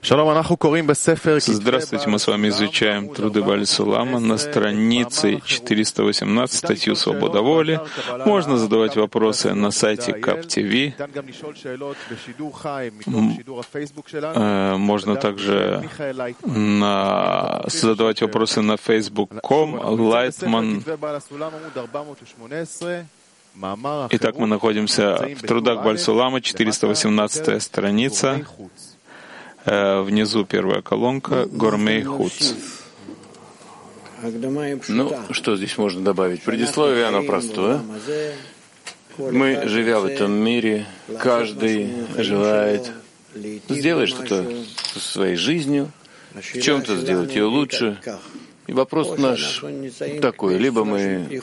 Здравствуйте, мы с вами изучаем труды Баль-Сулама на странице 418, статью «Свобода воли». Можно задавать вопросы на сайте КАП-ТВ. Можно также задавать вопросы на Facebook.com, Лайтман. Итак, мы находимся в трудах Баль-Сулама, 418 страница. Внизу первая колонка «Гормей Хуц». Ну, что здесь можно добавить? Предисловие, оно простое. Мы, живя в этом мире, каждый желает сделать что-то со своей жизнью, в чем-то сделать ее лучше. И вопрос наш такой: либо мы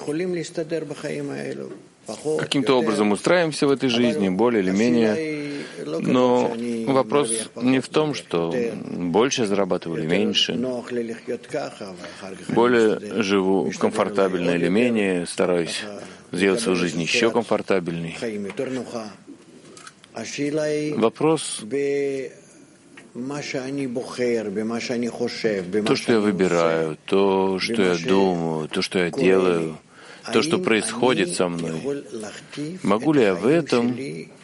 каким-то образом устраиваемся в этой жизни, более или менее, но вопрос не в том, что больше зарабатываю или меньше, более живу комфортабельно или менее, стараюсь сделать свою жизнь еще комфортабельней. Вопрос то, что я выбираю, то, что я думаю, то, что я делаю, то, что происходит со мной. Могу ли я в этом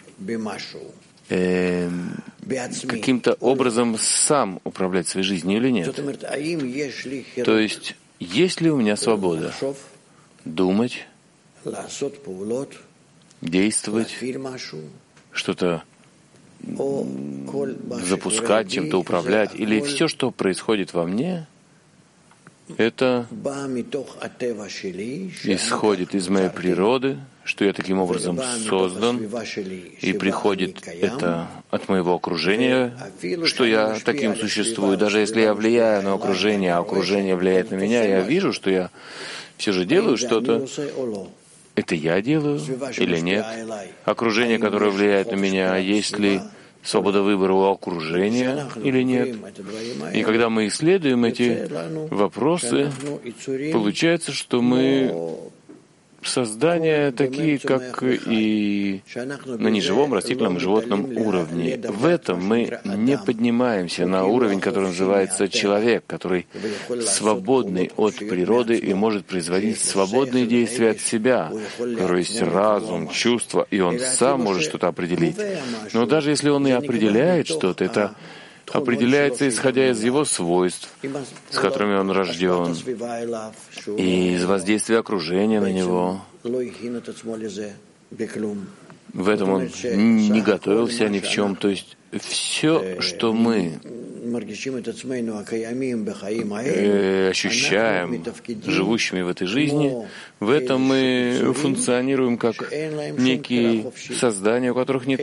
каким-то образом сам управлять своей жизнью или нет? То есть, есть ли у меня свобода думать, действовать, что-то запускать, чем-то управлять, или все, что происходит во мне, это исходит из моей природы, что я таким образом создан, и приходит это от моего окружения, что я таким существую. Даже если я влияю на окружение, а окружение влияет на меня, я вижу, что я все же делаю что-то. Это я делаю или нет? Окружение, которое влияет на меня, есть ли свобода выбора у окружения или нет? И когда мы исследуем эти вопросы, получается, что мы создания такие, как и на неживом, растительном и животном уровне. В этом мы не поднимаемся на уровень, который называется человек, который свободный от природы и может производить свободные действия от себя, у которого есть разум, чувства, и он сам может что-то определить. Но даже если он и определяет что-то, это определяется исходя из его свойств, с которыми он рожден, и из воздействия окружения на него. В этом он не готовился ни в чем. То есть все, что мы ощущаем, живущими в этой жизни, в этом мы функционируем как некие создания, у которых нет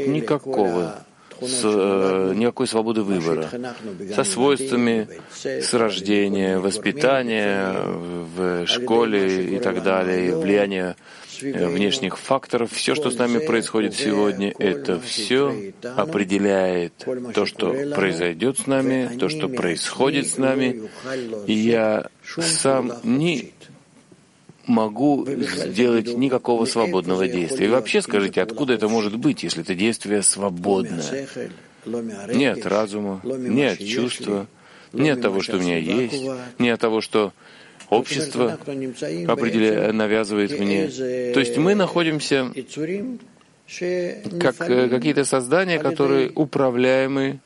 никакой свободы выбора, со свойствами с рождения, воспитания в школе и так далее, влияние внешних факторов. Все, что с нами происходит сегодня, это все определяет то, что произойдет с нами, то, что происходит с нами. И я сам не могу сделать никакого свободного действия. И вообще скажите, откуда это может быть, если это действие свободное? Нет разума, нет чувства, нет того, что у меня есть, нет того, что общество навязывает мне. То есть мы находимся как какие-то создания, которые управляемы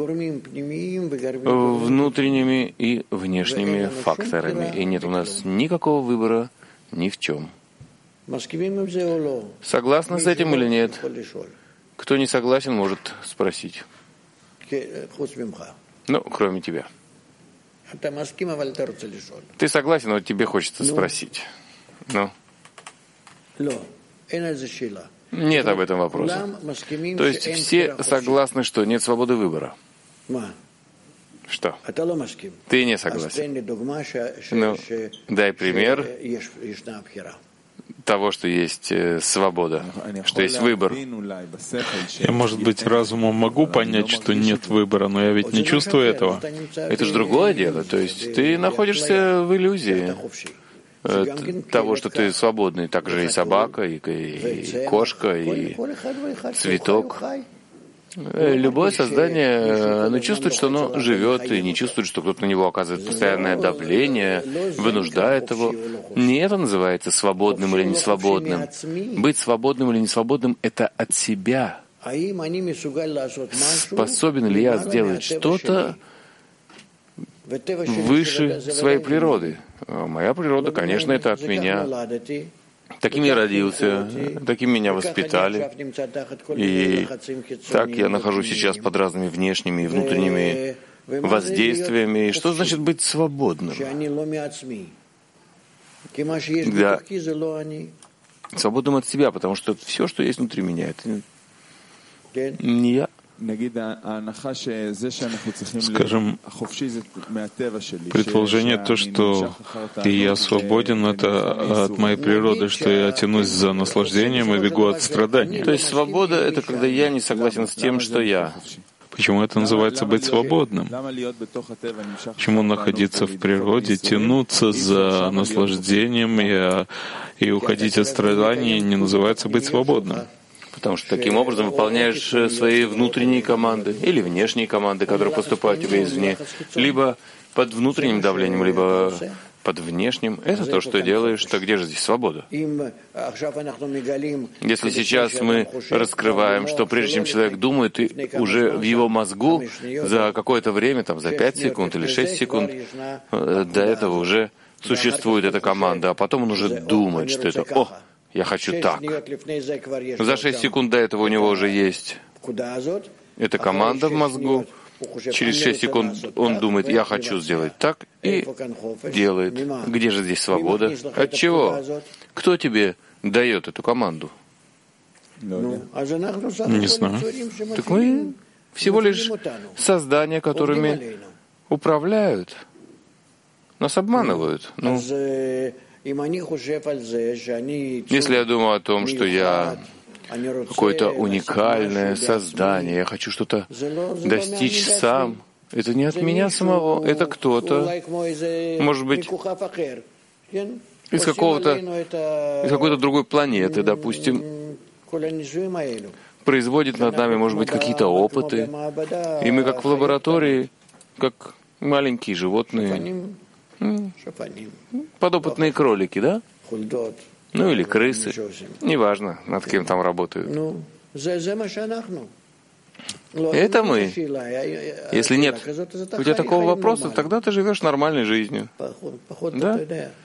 внутренними и внешними факторами. И нет у нас никакого выбора ни в чем. Согласны с этим или нет? Кто не согласен, может спросить. Ну, кроме тебя. Ты согласен, но тебе хочется спросить. Ну? Нет об этом вопроса. То есть все согласны, что нет свободы выбора. Что? Ты не согласен. Ну, дай пример того, что есть свобода, что есть выбор. Я, может быть, разумом могу понять, что нет выбора, но я ведь не чувствую этого. Это же другое дело. То есть ты находишься в иллюзии того, что ты свободный. Так же и собака, и кошка, и цветок. Любое создание, оно чувствует, что оно живет, и не чувствует, что кто-то на него оказывает постоянное давление, вынуждает его. Не это называется свободным или несвободным. Быть свободным или несвободным — это от себя. Способен ли я сделать что-то выше своей природы? Моя природа, конечно, это от меня. Таким я родился, таким меня воспитали. И так я нахожусь сейчас под разными внешними и внутренними воздействиями. И что значит быть свободным? Да. Свободным от себя, потому что все, что есть внутри меня, это не я. Скажем, предположение то, что я свободен, это от моей природы, что я тянусь за наслаждением и бегу от страдания. То есть свобода — это когда я не согласен с тем, что я. Почему это называется быть свободным? Почему находиться в природе, тянуться за наслаждением и уходить от страданий не называется быть свободным? Потому что таким образом выполняешь свои внутренние команды или внешние команды, которые поступают тебе извне, либо под внутренним давлением, либо под внешним. Это то, что делаешь, то где же здесь свобода? Если сейчас мы раскрываем, что прежде чем человек думает, уже в его мозгу за какое-то время, там, за 5 секунд или 6 секунд, до этого уже существует эта команда, а потом он уже думает, что это «О, я хочу так». За 6 секунд до этого у него уже есть эта команда в мозгу. Через 6 секунд он думает, я хочу сделать так, и делает. Где же здесь свобода? От чего? Кто тебе дает эту команду? Не знаю. Так мы всего лишь создания, которыми управляют, нас обманывают. Если я думаю о том, что я какое-то уникальное создание, я хочу что-то достичь сам, это не от меня самого, это кто-то, может быть, из какой-то другой планеты, допустим, производит над нами, может быть, какие-то опыты, и мы как в лаборатории, как маленькие животные, подопытные кролики, да? Ну или крысы, неважно, над кем там работают. Это мы. Если нет у тебя такого вопроса, тогда ты живешь нормальной жизнью. Да?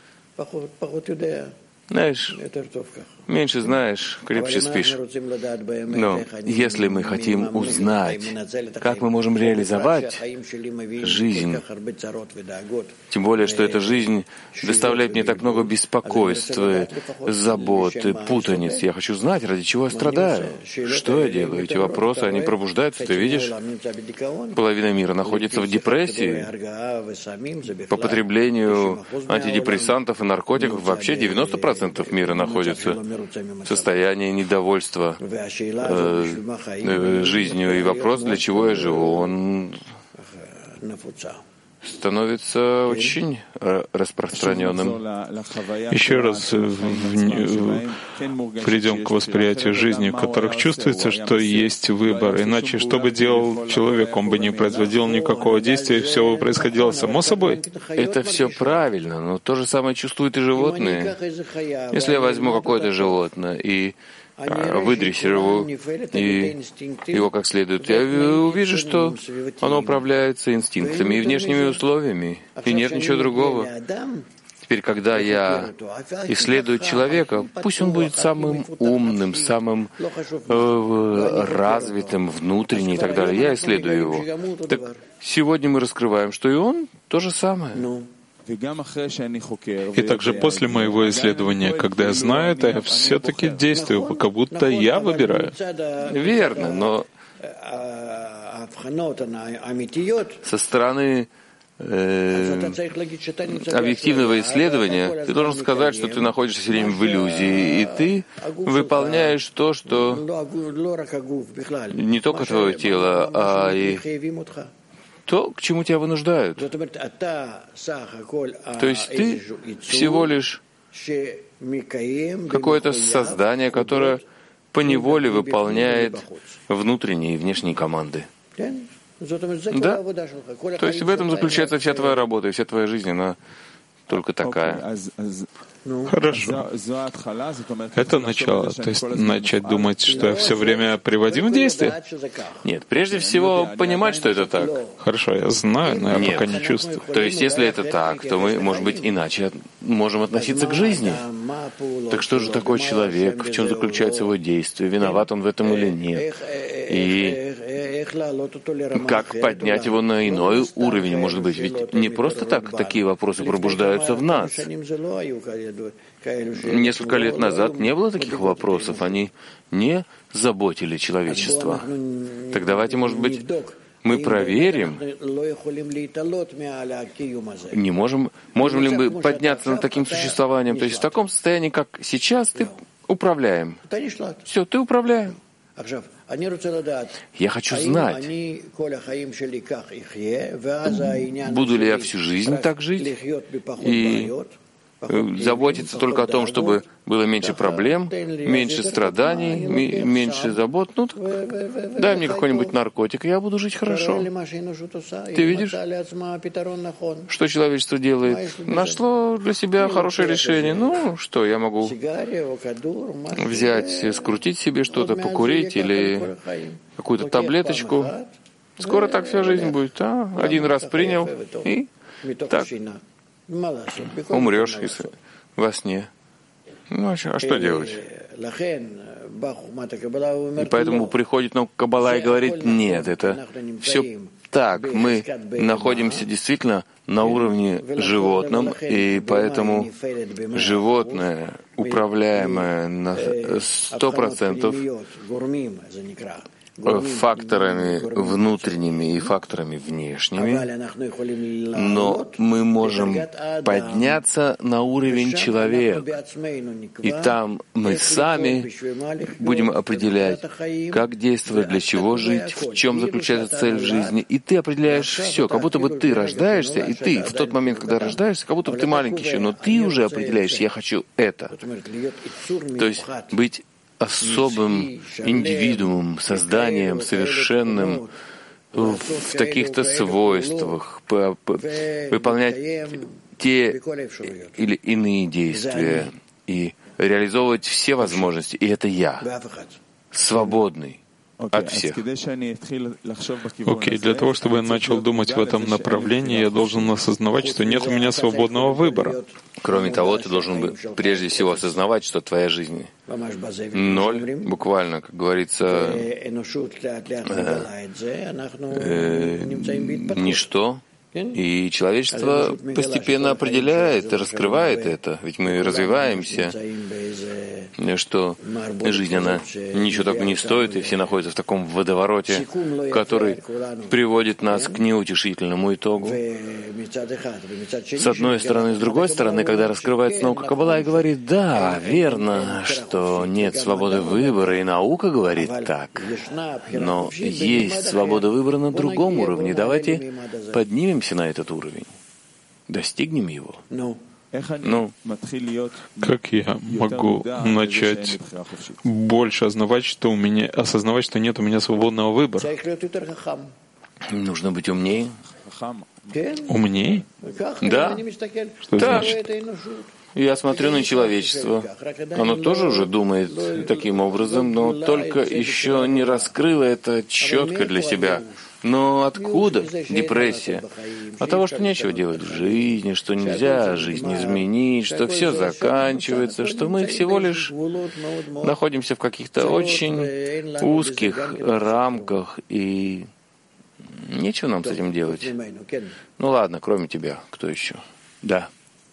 Знаешь, меньше знаешь, крепче спишь. Но если мы хотим узнать, как мы можем реализовать жизнь, тем более, что эта жизнь доставляет мне так много беспокойства, заботы, путаниц. Я хочу знать, ради чего я страдаю, что я делаю. Эти вопросы, они пробуждаются, ты видишь? Половина мира находится в депрессии. По потреблению антидепрессантов и наркотиков вообще 90% мира находится в состоянии недовольства жизнью. И вопрос, для чего я живу, он становится очень распространенным. Еще раз придем к восприятию жизни, в которых чувствуется, что есть выбор. Иначе, что бы делал человек, он бы не производил никакого действия, все бы происходило само собой. Это все правильно, но то же самое чувствуют и животные. Если я возьму какое-то животное и выдрессирую и его как следует, я увижу, что оно управляется инстинктами и внешними условиями, и нет ничего другого. Теперь, когда я исследую человека, пусть он будет самым умным, самым развитым, внутренним и так далее, я исследую его. Так сегодня мы раскрываем, что и он то же самое. И также после моего исследования, когда я знаю это, я все-таки действую, как будто я выбираю. Верно, но со стороны объективного исследования ты должен сказать, что ты находишься все время в иллюзии, и ты выполняешь то, что не только твое тело, а и то, к чему тебя вынуждают. То есть ты всего лишь какое-то создание, которое поневоле выполняет внутренние и внешние команды. Да? То есть в этом заключается вся твоя работа, и вся твоя жизнь, она только такая. Хорошо. Это начало. То есть начать думать, что я все время приводим в действие? Нет, прежде всего понимать, что это так. Хорошо, я знаю, но я Нет. пока не чувствую. То есть если это так, то мы, может быть, иначе можем относиться к жизни. Так что же такой человек, в чем заключается его действие, виноват он в этом или нет? И как поднять его на иной уровень, может быть? Ведь не просто так такие вопросы пробуждаются в нас. Несколько лет назад не было таких вопросов, они не заботили человечество. Так давайте, может быть, мы проверим, можем ли мы подняться над таким существованием. То есть в таком состоянии, как сейчас, ты управляем. Все, ты управляем. Я хочу знать, буду ли я всю жизнь так жить и заботиться только о том, чтобы было меньше проблем, меньше страданий, меньше забот. Ну, так дай мне какой-нибудь наркотик, и я буду жить хорошо. Ты видишь, что человечество делает? Нашло для себя хорошее решение. Ну, что, я могу взять, скрутить себе что-то, покурить или какую-то таблеточку. Скоро так вся жизнь будет. Один раз принял, и так умрешь во сне. Ну, а что делать? И поэтому приходит наука Каббала и говорит, нет, это все так. Мы находимся действительно на уровне животном, и поэтому животное, управляемое на 100% факторами внутренними и факторами внешними, но мы можем подняться на уровень человека, и там мы сами будем определять, как действовать, для чего жить, в чем заключается цель в жизни, и ты определяешь все, как будто бы ты рождаешься, и ты в тот момент, когда рождаешься, как будто бы ты маленький еще, но ты уже определяешь, я хочу это. То есть быть особым индивидуумом, созданием совершенным в таких-то свойствах, выполнять те или иные действия и реализовывать все возможности. И это я, свободный от всех. Окей, для того, чтобы я начал думать в этом направлении, я должен осознавать, что нет у меня свободного выбора. Кроме того, ты должен прежде всего осознавать, что твоя жизнь ноль, буквально, как говорится, ничто. И человечество постепенно определяет, раскрывает это, ведь мы развиваемся, что жизнь, она ничего так не стоит, и все находятся в таком водовороте, который приводит нас к неутешительному итогу. С одной стороны, с другой стороны, когда раскрывается наука Каббала и говорит, да, верно, что нет свободы выбора, и наука говорит так, но есть свобода выбора на другом уровне. Давайте поднимемся на этот уровень, достигнем его. Как я могу начать больше осознавать, что нет у меня свободного выбора? Нужно быть умнее. Умнее? Да. Что значит? Я смотрю на человечество. Оно тоже уже думает таким образом, но только еще не раскрыло это четко для себя. Но откуда депрессия? От того, что нечего делать в жизни, что нельзя жизнь изменить, что все заканчивается, что мы всего лишь находимся в каких-то очень узких рамках, и нечего нам с этим делать. Ну ладно, кроме тебя, кто еще? Да.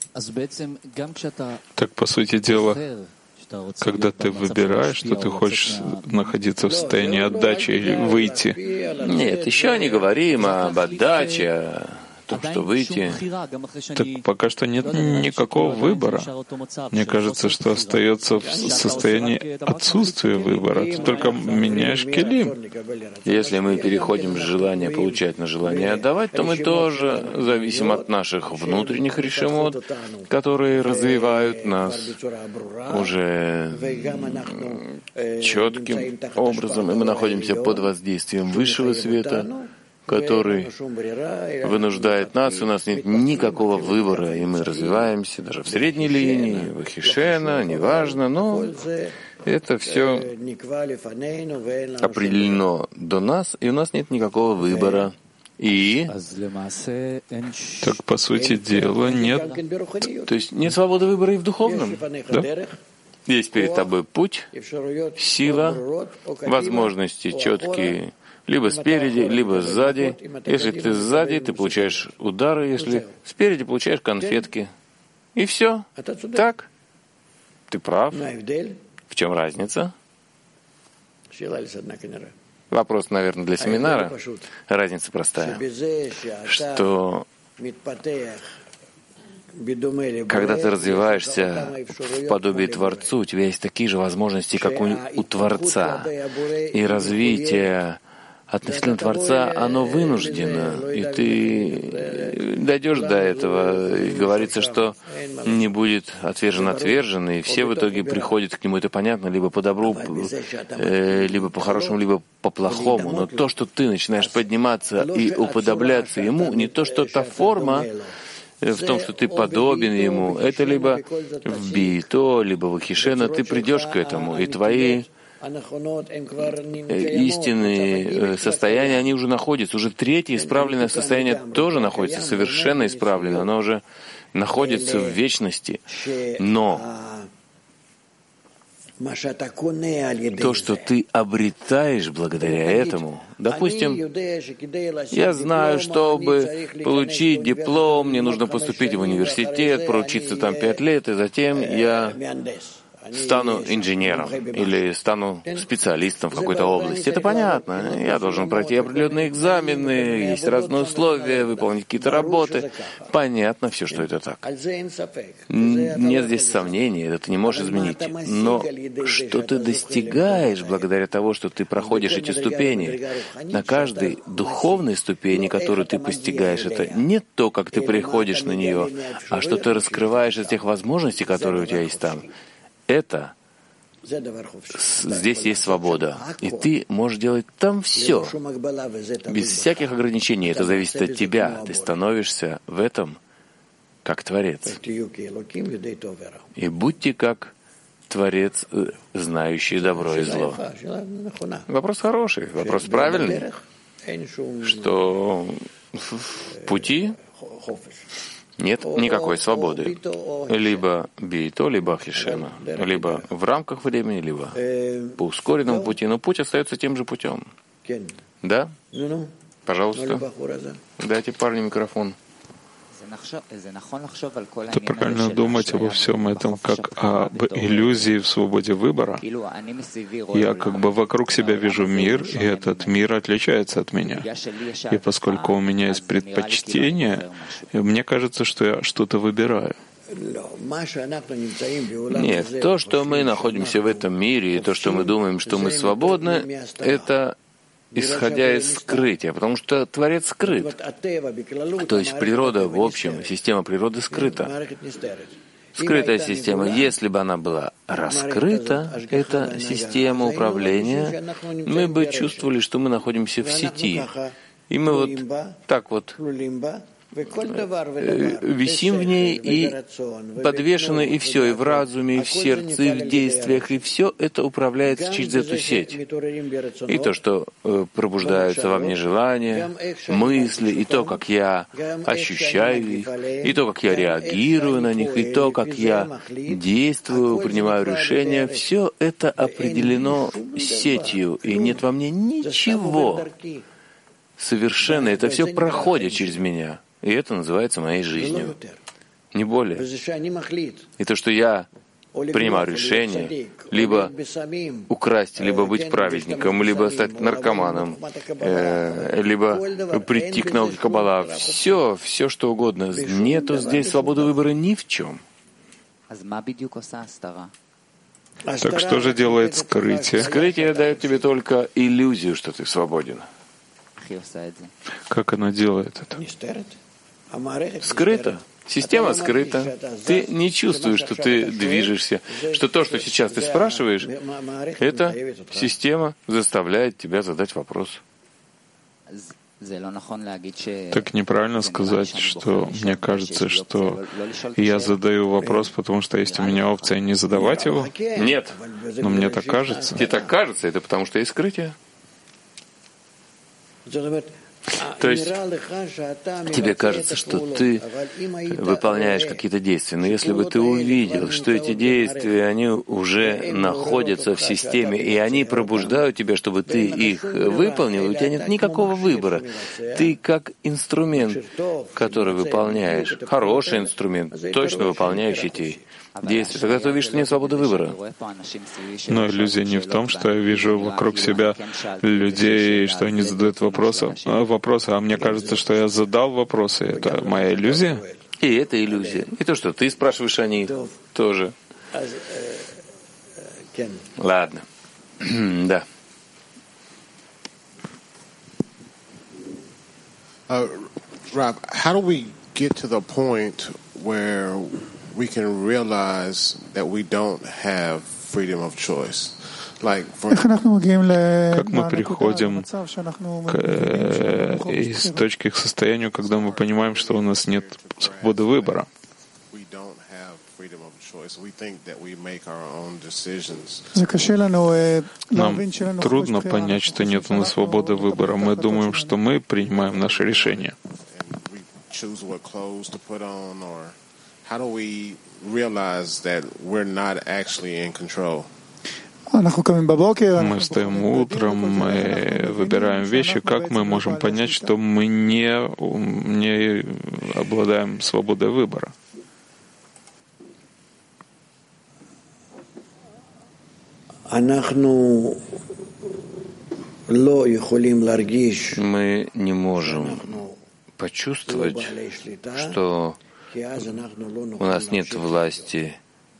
Так, по сути дела, когда ты выбираешь, что ты хочешь находиться в состоянии отдачи или выйти. Нет, еще не говорим об отдаче. том, что выйти. Так пока что нет никакого выбора. Мне кажется, что остается в состоянии отсутствия выбора. Ты только меняешь келим. Если мы переходим с желания получать на желание отдавать, то мы тоже зависим от наших внутренних решимот, которые развивают нас уже четким образом, и мы находимся под воздействием высшего света, который вынуждает нас, у нас нет никакого выбора, и мы развиваемся даже в средней линии, в Ахишена, неважно, но это все определено до нас, и у нас нет никакого выбора. И так, по сути дела, нет. То есть нет свободы выбора и в духовном. Да? Есть перед тобой путь, сила, возможности четкие, либо спереди, либо сзади. Если ты сзади, ты получаешь удары, если спереди, получаешь конфетки. И все. Так? Ты прав. В чем разница? Вопрос, наверное, для семинара. Разница простая. Что когда ты развиваешься в подобии Творцу, у тебя есть такие же возможности, как у Творца. И развитие относительно Творца, оно вынуждено, и ты дойдешь до этого, и говорится, что не будет отвержен, и все в итоге приходят к нему, это понятно, либо по добру, либо по хорошему, либо по плохому, но то, что ты начинаешь подниматься и уподобляться ему, не то, что та форма, в том, что ты подобен ему, это либо в Биито, либо в Ахишена, ты придешь к этому, и твои истинные состояния, они уже находятся. Уже третье исправленное состояние тоже находится, совершенно исправлено. Оно уже находится в вечности. Но то, что ты обретаешь благодаря этому, допустим, я знаю, чтобы получить диплом, мне нужно поступить в университет, проучиться там 5 лет, и затем я стану инженером или стану специалистом в какой-то области. Это понятно. Я должен пройти определенные экзамены, есть разные условия, выполнить какие-то работы. Понятно все, что это так. Нет здесь сомнений, это ты не можешь изменить. Но что ты достигаешь благодаря тому, что ты проходишь эти ступени? На каждой духовной ступени, которую ты постигаешь, это не то, как ты приходишь на нее, а что ты раскрываешь из тех возможностей, которые у тебя есть там. Это здесь есть свобода, и ты можешь делать там все, без всяких ограничений. Это зависит от тебя. Ты становишься в этом как Творец. И будьте как Творец, знающий добро и зло. Вопрос хороший, вопрос правильный, что в пути нет никакой свободы. Либо Биито, либо Ахишена. Либо в рамках времени, либо по ускоренному пути. Но путь остается тем же путем. Да? Пожалуйста. Дайте парню микрофон. Это правильно думать обо всем этом как об иллюзии в свободе выбора. Я как бы вокруг себя вижу мир, и этот мир отличается от меня. И поскольку у меня есть предпочтение, мне кажется, что я что-то выбираю. Нет, то, что мы находимся в этом мире, и то, что мы думаем, что мы свободны, это исходя из скрытия, потому что Творец скрыт. То есть природа в общем, система природы скрыта. Скрытая система, если бы она была раскрыта, эта система управления, мы бы чувствовали, что мы находимся в сети. И мы вот так вот висим в ней и подвешены, и все, и в разуме, и в сердце, и в действиях, и все это управляется через эту сеть. И то, что пробуждаются во мне желания, мысли, и то, как я ощущаю их, и то, как я реагирую на них, и то, как я действую, принимаю решения, все это определено сетью, и нет во мне ничего совершенно, это все проходит через меня. И это называется моей жизнью. Не более. И то, что я принимаю решение либо украсть, либо быть праведником, либо стать наркоманом, либо прийти к науке Каббала. Все что угодно. Нету здесь свободы выбора ни в чем. Так что же делает скрытие? Скрытие дает тебе только иллюзию, что ты свободен. Как оно делает это? Скрыто. Система скрыта. Ты не чувствуешь, что ты движешься, что то, что сейчас ты спрашиваешь, эта система заставляет тебя задать вопрос. Так неправильно сказать, что мне кажется, что я задаю вопрос, потому что есть у меня опция не задавать его? Нет. Но мне так кажется. Тебе так кажется, это потому что есть скрытие. То есть тебе кажется, что ты выполняешь какие-то действия, но если бы ты увидел, что эти действия, они уже находятся в системе, и они пробуждают тебя, чтобы ты их выполнил, у тебя нет никакого выбора. Ты как инструмент, который выполняешь, хороший инструмент, точно выполняющий эти действия. Тогда ты увидишь, что нет свободы выбора. Но иллюзия не в том, что я вижу вокруг себя людей, что они задают вопросы, а мне кажется, что я задал вопросы. Это моя иллюзия? И это иллюзия. И то, что ты спрашиваешь о них, тоже. Ладно. Да. Rob, how do we get to the point where we can realize that we don't have freedom of choice? Как мы приходим из точки к состоянию, когда мы понимаем, что у нас нет свободы выбора? Нам трудно понять, что нет у нас свободы выбора. Мы думаем, что мы принимаем наши решения. Мы встаем утром, мы выбираем вещи. Как мы можем понять, что мы не обладаем свободой выбора? Мы не можем почувствовать, что у нас нет власти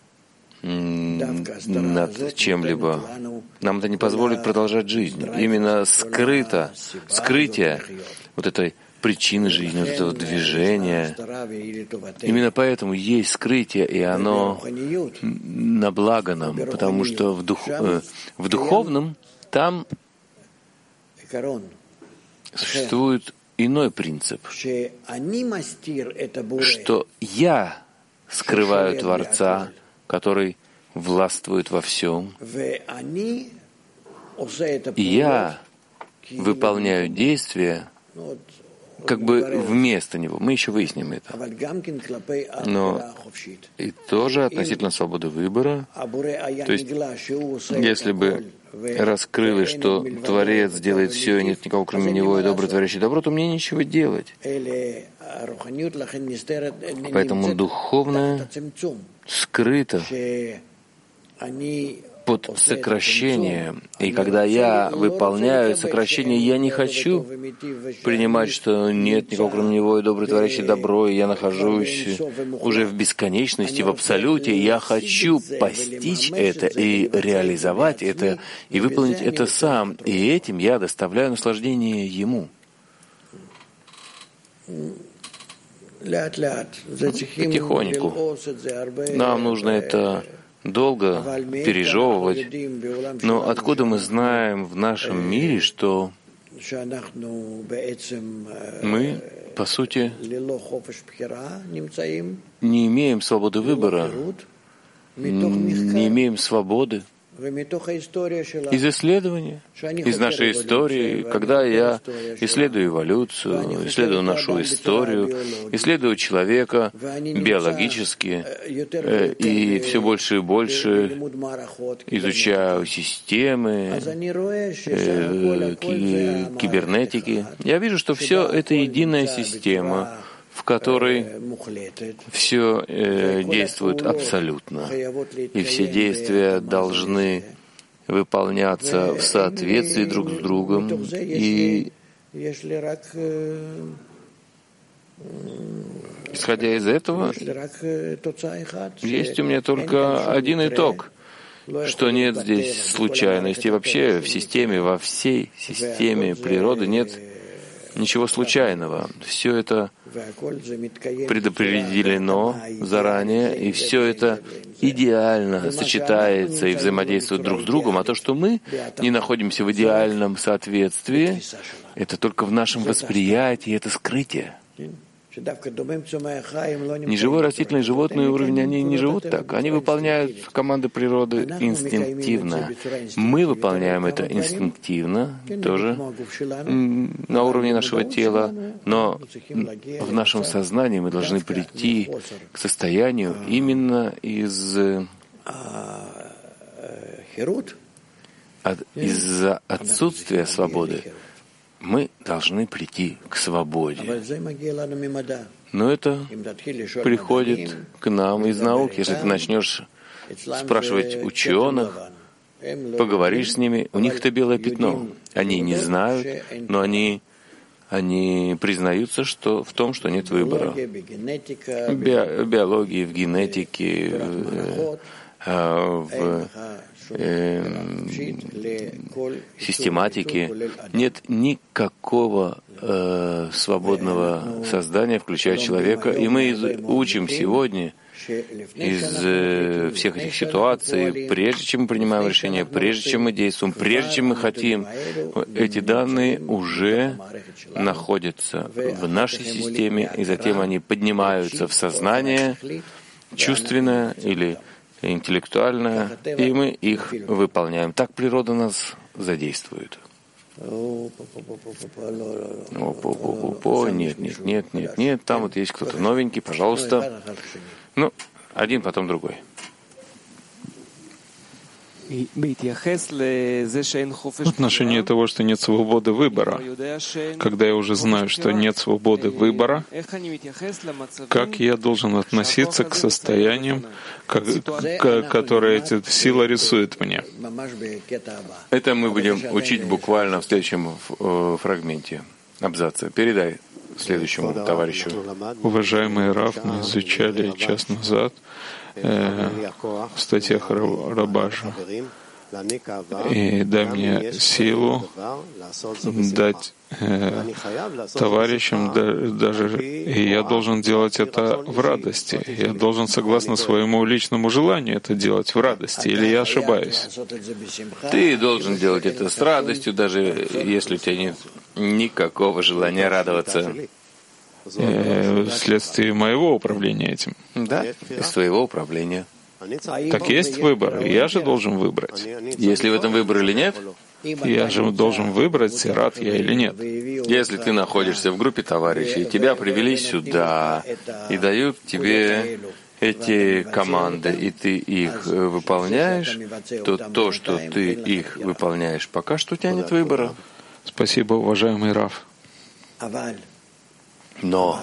над чем-либо. Нам это не позволит продолжать жизнь. Именно скрытие вот этой причины жизни, вот этого движения. Именно поэтому есть скрытие, и оно на благо нам, потому что в духовном там существует иной принцип, что я скрываю Творца, который властвует во всем, и я выполняю действия как бы вместо него. Мы еще выясним это. Но и тоже относительно свободы выбора. То есть, если бы раскрылось, что Творец делает все, и нет никого, кроме Него, и добрый творящий добро, то мне нечего делать. Поэтому духовное скрыто под сокращение. И когда я выполняю сокращение, я не хочу принимать, что нет никого, кроме Него, и добрый творящий добро, и я нахожусь уже в бесконечности, в абсолюте. Я хочу постичь это и реализовать это, и выполнить это сам. И этим я доставляю наслаждение Ему. Потихоньку. Нам нужно это долго пережевывать. Но откуда мы знаем в нашем мире, что мы, по сути, не имеем свободы выбора, не имеем свободы из исследования, из нашей истории, когда я исследую эволюцию, исследую нашу историю, исследую человека биологически, и все больше и больше изучаю системы, кибернетики, я вижу, что все это единая система, в которой все действует абсолютно, и все действия должны выполняться в соответствии друг с другом, и исходя из этого, есть у меня только один итог, что нет здесь случайности. Вообще в системе, во всей системе природы нет ничего случайного. Все это предопределено заранее, и все это идеально сочетается и взаимодействует друг с другом. А то, что мы не находимся в идеальном соответствии, это только в нашем восприятии, это скрытие. Неживой, растительный, животный уровень, они не живут так. Они выполняют команды природы инстинктивно. Мы выполняем это инстинктивно тоже на уровне нашего тела, но в нашем сознании мы должны прийти к состоянию именно из-за отсутствия свободы. Мы должны прийти к свободе. Но это приходит к нам из наук. Если ты начнешь спрашивать ученых, поговоришь с ними, у них это белое пятно. Они не знают, но они признаются в том, что нет выбора. В биологии, в генетике, в систематики нет никакого свободного создания, включая человека. И мы учим сегодня из всех этих ситуаций, прежде чем мы принимаем решение, прежде чем мы действуем, прежде чем мы хотим, эти данные уже находятся в нашей системе, и затем они поднимаются в сознание, чувственное или интеллектуальное, и мы их выполняем. Так природа нас задействует. Нет, там вот есть кто-то новенький, пожалуйста. Ну, один, потом другой. В отношении того, что нет свободы выбора, когда я уже знаю, что нет свободы выбора, как я должен относиться к состояниям, которые эта сила рисует мне? Это мы будем учить буквально в следующем фрагменте абзаца. Передай следующему товарищу. Уважаемый Рав, мы изучали час назад в статьях Рабаша. И дай мне силу дать товарищам даже, и я должен делать это в радости. Я должен, согласно своему личному желанию, это делать в радости. Или я ошибаюсь? Ты должен делать это с радостью, даже если у тебя нет никакого желания радоваться. Вследствие моего управления этим. Да, из твоего управления. Так есть выбор, я же должен выбрать. Если в этом выбор или нет, я же должен выбрать, рад я или нет. Если ты находишься в группе товарищей, тебя привели сюда и дают тебе эти команды, и ты их выполняешь, то, что ты их выполняешь, пока что у тебя нет выбора. Спасибо, уважаемый Рав. Но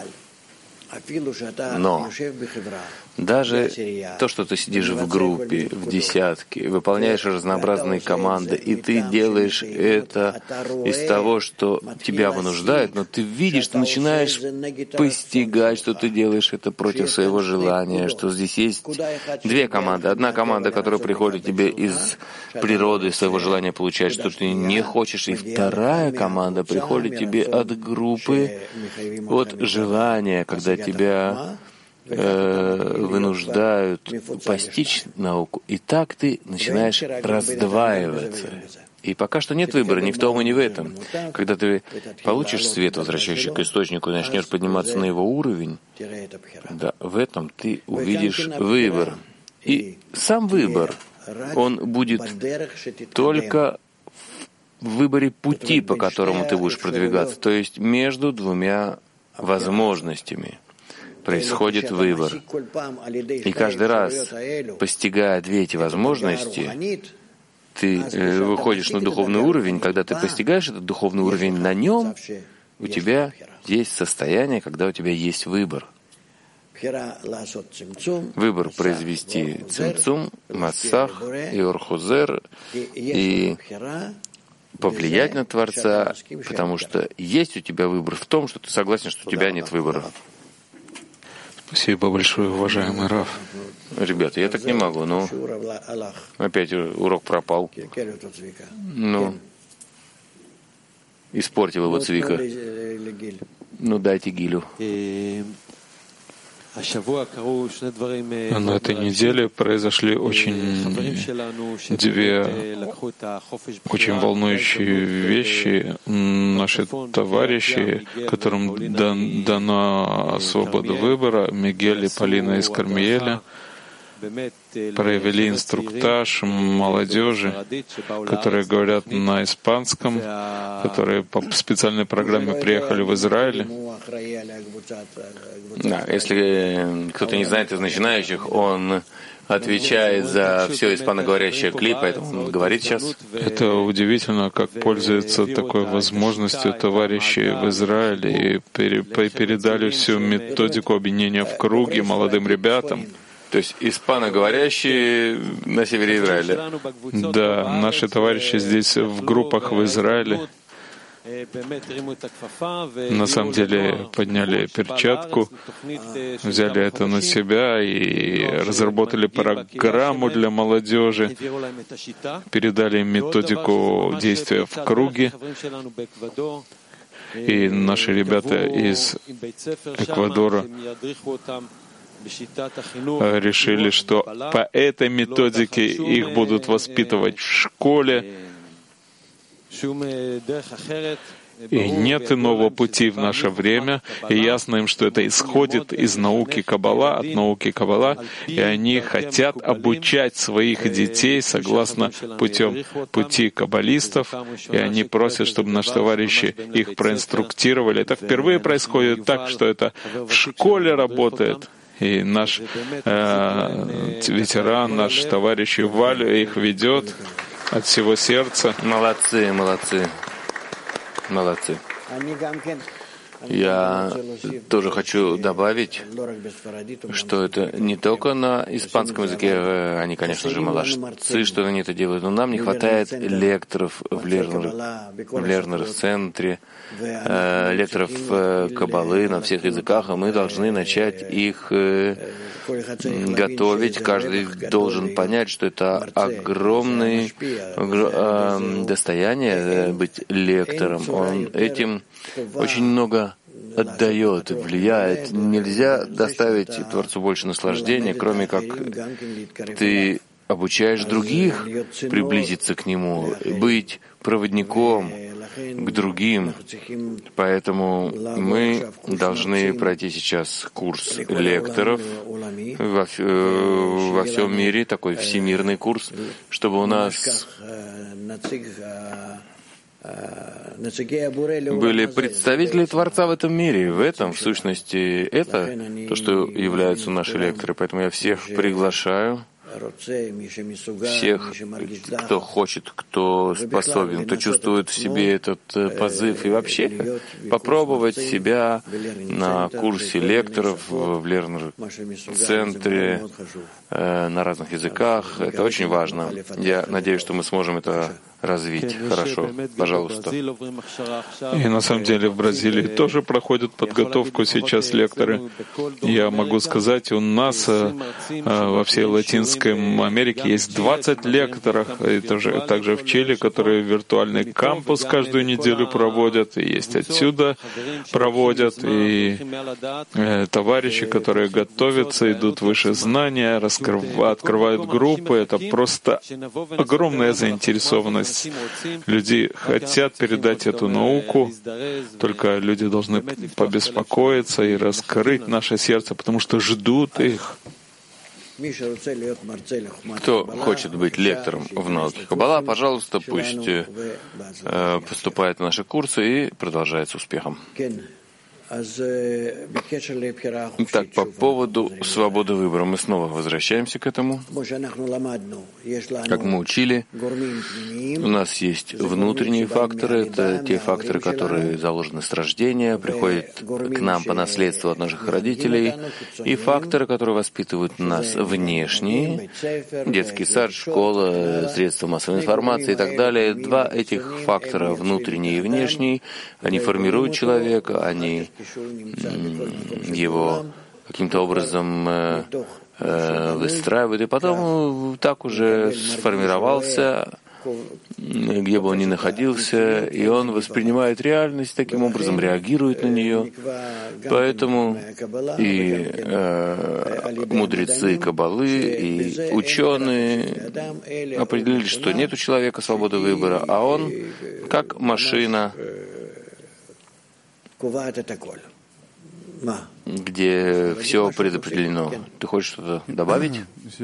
даже то, что ты сидишь в группе, в десятке, выполняешь разнообразные команды, и ты делаешь это из того, что тебя вынуждает, но ты видишь, ты начинаешь постигать, что ты делаешь это против своего желания, что здесь есть две команды. Одна команда, которая приходит тебе из природы, из своего желания получать, что ты не хочешь, и вторая команда приходит тебе от группы, от желания, когда тебя вынуждают постичь науку. И так ты начинаешь раздваиваться. И пока что нет выбора ни в том и ни в этом. Когда ты получишь свет, возвращающий к источнику, и начнешь подниматься на его уровень, да, в этом ты увидишь выбор. И сам выбор, он будет только в выборе пути, по которому ты будешь продвигаться, то есть между двумя возможностями происходит выбор. И каждый раз, постигая две эти возможности, ты выходишь на духовный уровень. Когда ты постигаешь этот духовный уровень на нем, у тебя есть состояние, когда у тебя есть выбор. Выбор произвести цимцум, массах и орхузер и повлиять на Творца, потому что есть у тебя выбор в том, что ты согласен, что у тебя нет выбора. Спасибо большое, уважаемый Рав. Ребята, я так не могу, но опять урок пропал. Ну, испортил его Цвика. Ну, дайте Гилю. На этой неделе произошли две очень волнующие вещи. Наши товарищи, которым дана свобода выбора, Мигель и Полина из Кармиеля, проявили инструктаж молодежи, которые говорят на испанском, которые по специальной программе приехали в Израиль. Да, если кто-то не знает из начинающих, он отвечает за все испаноговорящее клип, поэтому он говорит сейчас. Это удивительно, как пользуются такой возможностью товарищи в Израиле и передали всю методику объединения в круге молодым ребятам. То есть испаноговорящие на севере Израиля. Да, наши товарищи здесь в группах в Израиле на самом деле подняли перчатку, взяли это на себя и разработали программу для молодежи, передали им методику действия в круге. И наши ребята из Эквадора решили, что по этой методике их будут воспитывать в школе, и нет иного пути в наше время, и ясно им, что это исходит из науки Каббала, от науки Каббала, и они хотят обучать своих детей согласно пути каббалистов, и они просят, чтобы наши товарищи их проинструктировали. Это впервые происходит так, что это в школе работает. И наш ветеран, наш товарищ Валя их ведет от всего сердца. Молодцы, молодцы, молодцы. Я тоже хочу добавить, что это не только на испанском языке, они, конечно же, молодцы, что они это делают, но нам не хватает лекторов в Лернер-центре, лекторов Каббалы на всех языках, и мы должны начать их готовить. Каждый должен понять, что это огромное достояние быть лектором. Он этим очень много отдает, влияет. Нельзя доставить Творцу больше наслаждения, кроме как ты обучаешь других приблизиться к Нему, быть проводником к другим. Поэтому мы должны пройти сейчас курс лекторов во всем мире, такой всемирный курс, чтобы у нас были представители Творца в этом мире. В этом, в сущности, это то, что являются наши лекторы. Поэтому я всех приглашаю, всех, кто хочет, кто способен, кто чувствует в себе этот позыв, и вообще попробовать себя на курсе лекторов в Лернер-центре на разных языках. Это очень важно. Я надеюсь, что мы сможем это развить. Хорошо, пожалуйста. И на самом деле в Бразилии тоже проходят подготовку сейчас лекторы. Я могу сказать, у нас во всей Латинской Америке есть 20 лекторов, и также в Чили, которые виртуальный кампус каждую неделю проводят, и есть отсюда проводят, и товарищи, которые готовятся, идут выше знания, открывают группы. Это просто огромная заинтересованность. Люди хотят передать эту науку, только люди должны побеспокоиться и раскрыть наше сердце, потому что ждут их. Кто хочет быть лектором в науке Каббала, пожалуйста, пусть поступает в наши курсы и продолжает с успехом. Так, по поводу свободы выбора, мы снова возвращаемся к этому. Как мы учили, у нас есть внутренние факторы, это те факторы, которые заложены с рождения, приходят к нам по наследству от наших родителей, и факторы, которые воспитывают нас внешние, детский сад, школа, средства массовой информации и так далее. Два этих фактора, внутренний и внешний, они формируют человека, они его каким-то образом выстраивают, и потом так уже сформировался, где бы он ни находился, и он воспринимает реальность таким образом, реагирует на нее. Поэтому и мудрецы Каббалы, и ученые определили, что нет у человека свободы выбора, а он как машина, где все предопределено. Ты хочешь что-то добавить?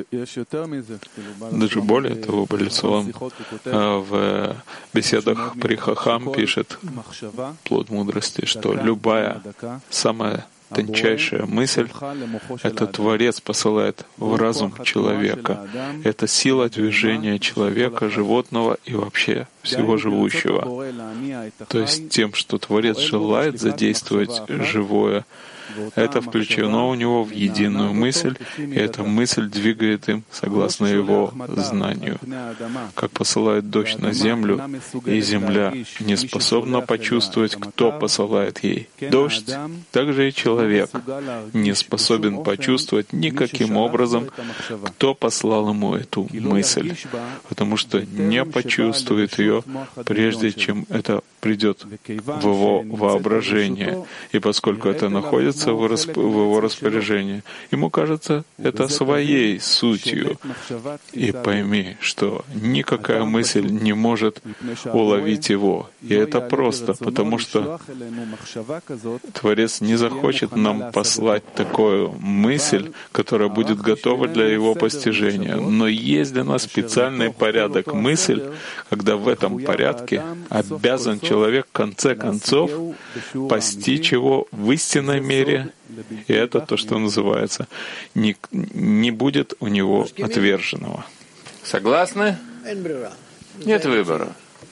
Даже более того, Бальцулам в беседах при Хахам пишет, плод мудрости, что любая самая тончайшая мысль — это Творец посылает в разум человека. Это сила движения человека, животного и вообще всего живущего. То есть тем, что Творец желает задействовать живое, это включено у него в единую мысль, и эта мысль двигает им согласно его знанию. Как посылает дождь на землю, и земля не способна почувствовать, кто посылает ей дождь, так же и человек не способен почувствовать никаким образом, кто послал ему эту мысль, потому что не почувствует ее, прежде чем это придет в его воображение. И поскольку это находится в его распоряжении, ему кажется это своей сутью. И пойми, что никакая мысль не может уловить его. И это просто, потому что Творец не захочет нам послать такую мысль, которая будет готова для его постижения. Но есть для нас специальный порядок мысль, когда в этом порядке обязан человек в конце концов постичь его в истинной мере, и это то, что называется, не будет у него отверженного. Согласны? Нет выбора.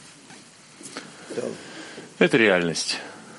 Это реальность.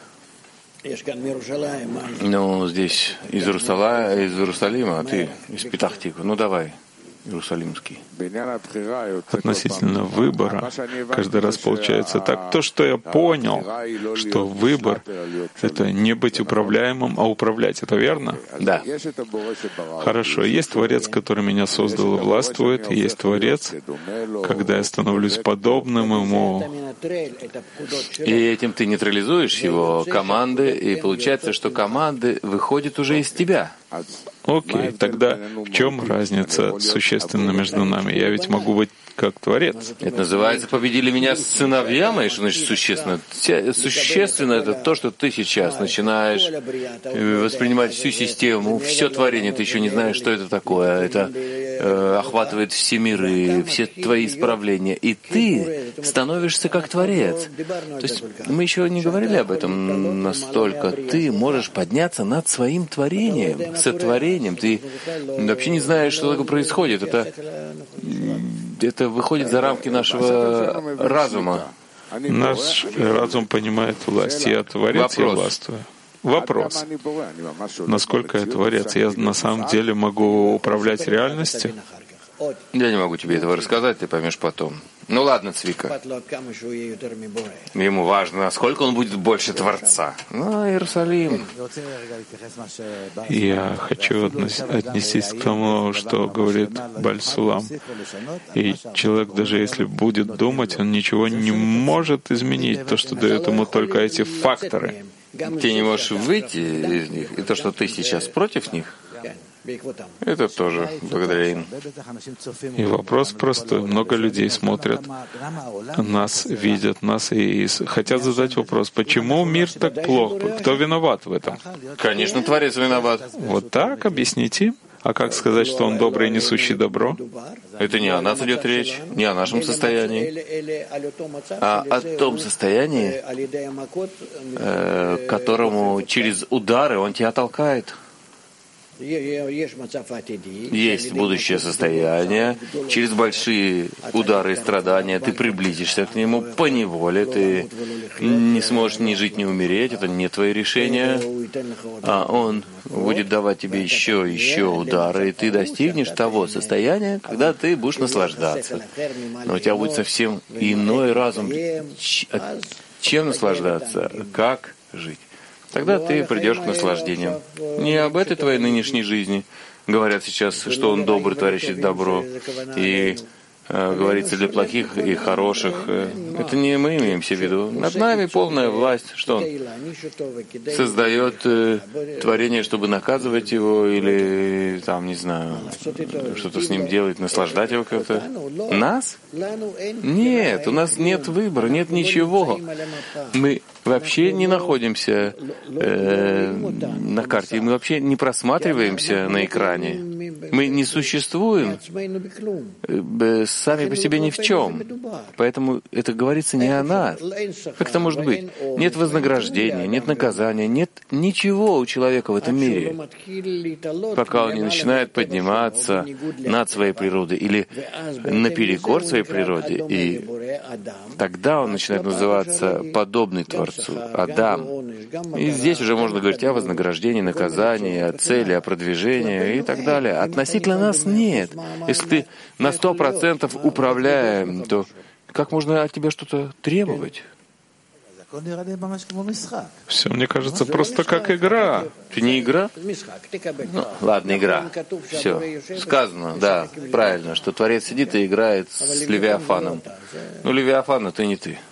Ну, здесь из Иерусалима, а ты из Петах-Тиква. Ну, давай, иерусалимский. Относительно выбора, каждый раз получается так. То, что я понял, что выбор — это не быть управляемым, а управлять. Это верно? Да. Хорошо. Есть Творец, который меня создал и властвует, и есть Творец, когда я становлюсь подобным Ему. И этим ты нейтрализуешь его команды, и получается, что команды выходят уже из тебя. Окей, тогда в чем разница существенна между нами? Я ведь могу быть как Творец. Это называется «победили меня сыновья мои», что значит существенно? Существенно — это то, что ты сейчас начинаешь воспринимать всю систему, все творение, ты еще не знаешь, что это такое. Это охватывает все миры, все твои исправления, и ты становишься как Творец. То есть мы еще не говорили об этом настолько. Ты можешь подняться над своим творением, сотворением. Ты вообще не знаешь, что такое происходит. Это выходит за рамки нашего разума. Наш разум понимает власть. Я Творец, я властвую. Вопрос. Насколько я Творец? Я на самом деле могу управлять реальностью? Я не могу тебе этого рассказать, ты поймешь потом. Ну ладно, Цвика. Ему важно, насколько он будет больше Творца. Ну, Иерусалим. Я хочу отнестись к тому, что говорит Бальцулам. И человек, даже если будет думать, он ничего не может изменить, то, что дает ему только эти факторы. Ты не можешь выйти из них, и то, что ты сейчас против них, это тоже благодаря им. И вопрос простой. Много людей смотрят нас, видят нас и хотят задать вопрос, почему мир так плох? Кто виноват в этом? Конечно, Творец виноват. Вот так объясните. А как сказать, что он добрый и несущий добро? Это не о нас идет речь, не о нашем состоянии, а о том состоянии, которому через удары он тебя толкает. Есть будущее состояние, через большие удары и страдания ты приблизишься к нему поневоле, ты не сможешь ни жить, ни умереть, это не твои решения, а он будет давать тебе еще и еще удары, и ты достигнешь того состояния, когда ты будешь наслаждаться. Но у тебя будет совсем иной разум. Чем наслаждаться? Как жить? Тогда ты придешь к наслаждению. Не об этой твоей нынешней жизни. Говорят сейчас, что он добрый, творящий добро. И говорится для плохих и хороших. Это не мы имеемся в виду. Над нами полная власть. Что он создает творение, чтобы наказывать его или, там, не знаю, что-то с ним делать, наслаждать его как-то. Нас? Нет, у нас нет выбора, нет ничего. Мы вообще не находимся на карте, мы вообще не просматриваемся на экране. Мы не существуем сами по себе ни в чем. Поэтому это говорится не о нас. Как это может быть? Нет вознаграждения, нет наказания, нет ничего у человека в этом мире, пока он не начинает подниматься над своей природой или наперекор своей природе. И тогда он начинает называться подобный Творцу, Адам. И здесь уже можно говорить о вознаграждении, наказании, о цели, о продвижении и так далее. Относительно нас нет. Если ты на 100% управляем, то как можно от тебя что-то требовать? Все, мне кажется, просто как игра. Это не игра? Ну, ладно, игра. Все. Сказано, да, правильно, что Творец сидит и играет с Левиафаном. Ну, Левиафан, это не ты.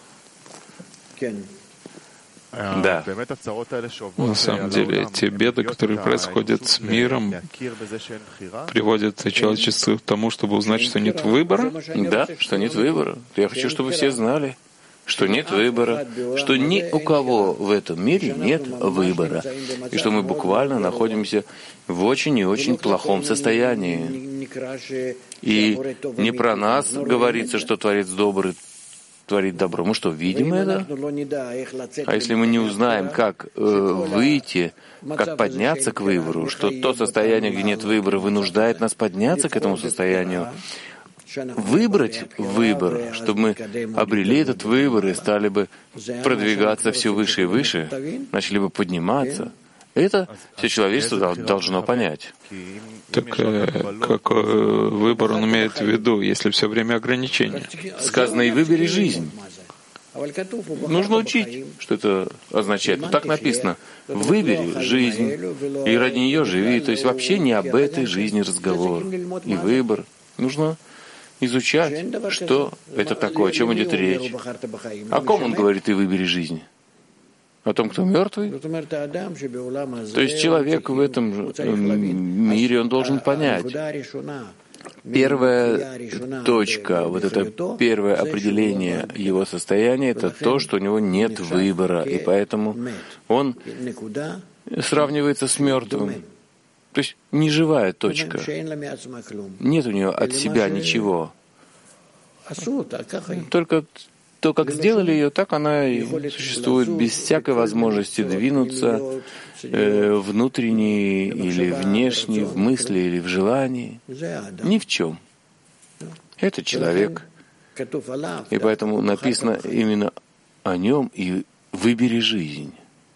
Да. На самом деле, те беды, которые происходят с миром, приводят человечество к тому, чтобы узнать, что нет выбора. Да, что нет выбора. Я хочу, чтобы все знали, что нет выбора, что ни у кого в этом мире нет выбора, и что мы буквально находимся в очень и очень плохом состоянии. И не про нас говорится, что Творец добрый, творит добро. Мы что, видим это? А если мы не узнаем, как выйти, как подняться к выбору, что то состояние, где нет выбора, вынуждает нас подняться к этому состоянию, выбрать выбор, чтобы мы обрели этот выбор и стали бы продвигаться все выше и выше, начали бы подниматься, это все человечество должно понять. Так как выбор он имеет в виду, если все время ограничения? Сказано, и выбери жизнь. Нужно учить, что это означает. Но так написано, выбери жизнь, и ради нее живи. То есть вообще не об этой жизни разговор. И выбор. Нужно изучать, что это такое, о чем идет речь. О ком он говорит, и выбери жизнь? О том, кто мертвый? То есть человек в этом мире, он должен понять. Первая точка, вот это первое определение его состояния, это то, что у него нет выбора, и поэтому он сравнивается с мертвым. То есть неживая точка. Нет у нее от себя ничего. Только то, как сделали ее, так она и существует без всякой возможности двинуться внутренне или внешне, в мысли или в желании. Ни в чем. Это человек. И поэтому написано именно о нем и выбери жизнь.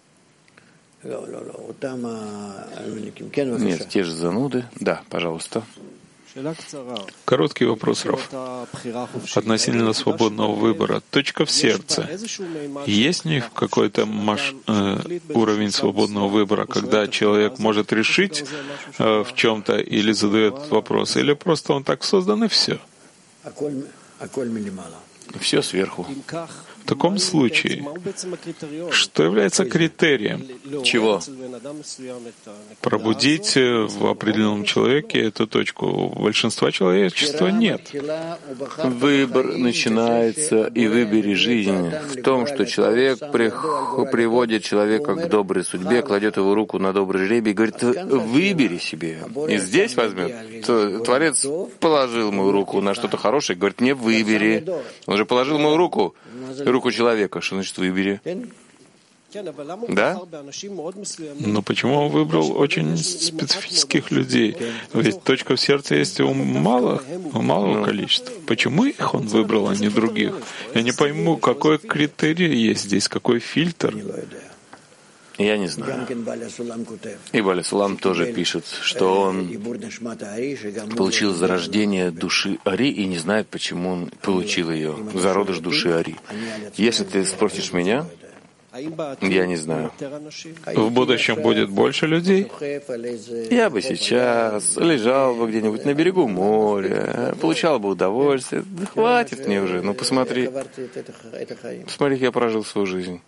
Нет, те же зануды. Да, пожалуйста. Короткий вопрос, Рав. Относительно свободного выбора. Точка в сердце. Есть у них какой-то уровень свободного выбора, когда человек может решить в чем-то или задает вопрос, или просто он так создан и все? Все сверху. В таком случае, что является критерием? Чего? Пробудить в определенном человеке эту точку. У большинства человечества нет. Выбор начинается и выбери жизнь в том, что человек приводит человека к доброй судьбе, кладет его руку на добрый жребий и говорит: выбери себе. И здесь возьмет. Творец положил мою руку на что-то хорошее, говорит: мне выбери. Он же положил мою руку человека. Что значит выбери? Да? Но почему он выбрал очень специфических людей? Ведь точка в сердце есть у малого количества. Почему их он выбрал, а не других? Я не пойму, какой критерий есть здесь, какой фильтр. Я не знаю. И Баля Сулам тоже пишет, что он получил зарождение души Ари и не знает, почему он получил ее, зародыш души Ари. Если ты спросишь меня, я не знаю. В будущем будет больше людей? Я бы сейчас лежал бы где-нибудь на берегу моря, получал бы удовольствие. Да хватит мне уже. Ну посмотри, как я прожил свою жизнь.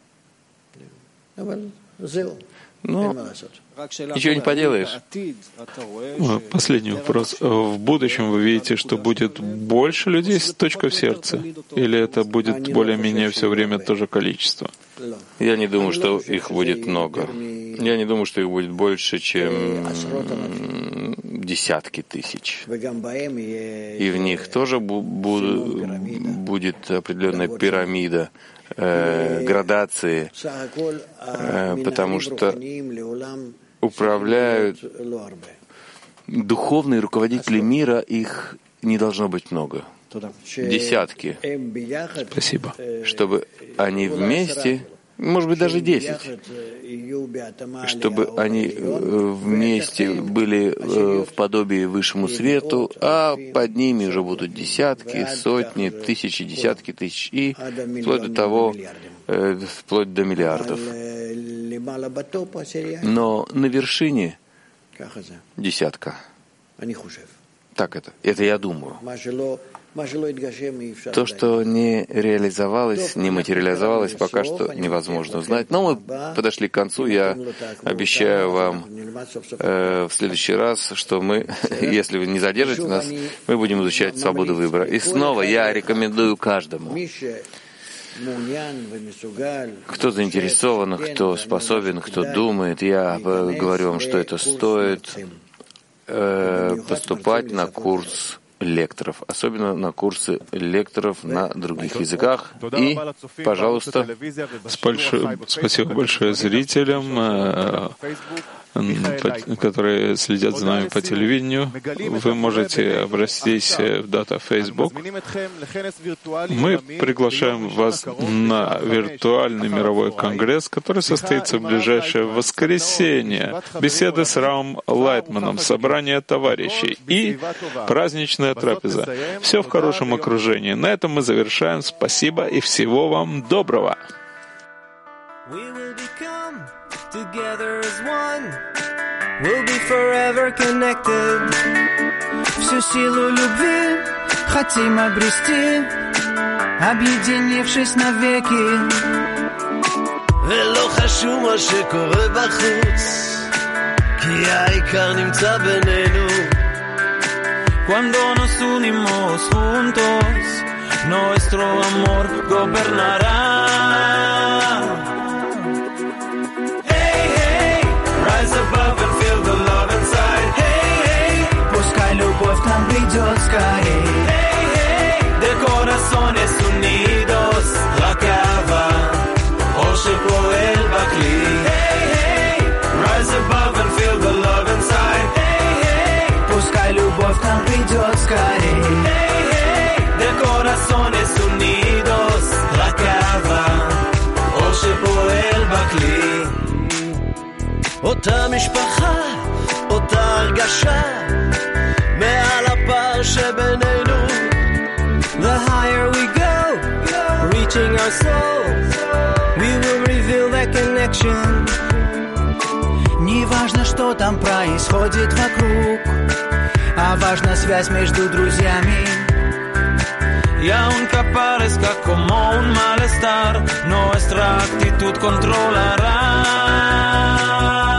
Ну, ничего не поделаешь. Последний вопрос. В будущем вы видите, что будет больше людей с точкой в сердце? Или это будет более-менее все время то же количество? Я не думаю, что их будет много. Я не думаю, что их будет больше, чем десятки тысяч. И в них тоже будет определенная пирамида, градации, потому что управляют духовные руководители мира, их не должно быть много. Десятки. Спасибо. Чтобы они вместе, может быть, даже 10, чтобы они вместе были в подобии высшему свету, а под ними уже будут десятки, сотни, тысячи, десятки тысяч, и вплоть до того, вплоть до миллиардов. Но на вершине десятка. Так это. Это я думаю. То, что не реализовалось, не материализовалось, пока что невозможно узнать. Но мы подошли к концу. Я обещаю вам в следующий раз, что мы, если вы не задержите нас, мы будем изучать свободу выбора. И снова я рекомендую каждому, кто заинтересован, кто способен, кто думает, я говорю вам, что это стоит поступать на курс лекторов, особенно на курсы лекторов на других языках. И, пожалуйста, спасибо большое зрителям, которые следят за нами по телевидению. Вы можете обратиться в Data Facebook. Мы приглашаем вас на виртуальный мировой конгресс, который состоится в ближайшее воскресенье. Беседы с Равом Лайтманом, собрание товарищей и праздничная трапеза. Все в хорошем окружении. На этом мы завершаем. Спасибо и всего вам доброго. Together as one, we'll be forever connected. Всю силу любви хотим обрести, объединившись навеки. ולא חשוב מה שקורה בחוץ, כי העיקר נמצא בינינו. Cuando nos unimos juntos, nuestro amor gobernará. Rise above and feel the love inside. Hey, hey, пускай любовь к нам придет скорей. Hey, hey, de corazones unidos, la cava, Oshe poel bakli. Hey, hey, rise above and feel the love inside. Hey, hey, пускай любовь к нам придет скорей. Hey, hey, de corazones unidos, la cava, Oshe poel bakli. אותה משפחה, אותה הרגשה, מעל הפער שבינינו. The higher we go, reaching our soul, we will reveal that connection. Не важно, что там происходит вокруг, а важна связь между друзьями. Y aunque parezca como un malestar, nuestra actitud controlará.